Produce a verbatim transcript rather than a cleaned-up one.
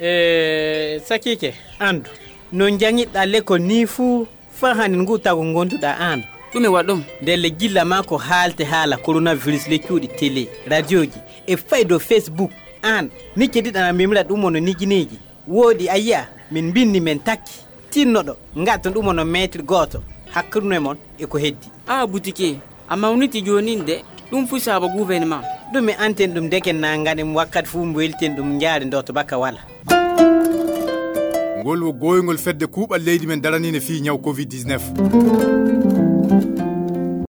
e sakike andu no jangiɗɗa l'école ni fuu fa hande ngu tago gonduɗa an ɗume waɗɗum nde le gilla ma ko haalte haala coronavirus le cuuɗi télé radio ji e faydo Facebook an ni kediɗana mimira ɗum ono nijineji woodi ayiya min binni men takki tinnoɗo ngatton ɗum ono maître goto hakkirno e mon e ko heddi a boutique a mawniti joni nde ɗum fu saba gouvernement ɗum e anten ɗum deken na ngaɗen wakkati fuu welten ɗum jaari ndo to bakka wala ngol wo goyngol fedde kuuɓal leydi men daranine fi nyaw covid dix-neuf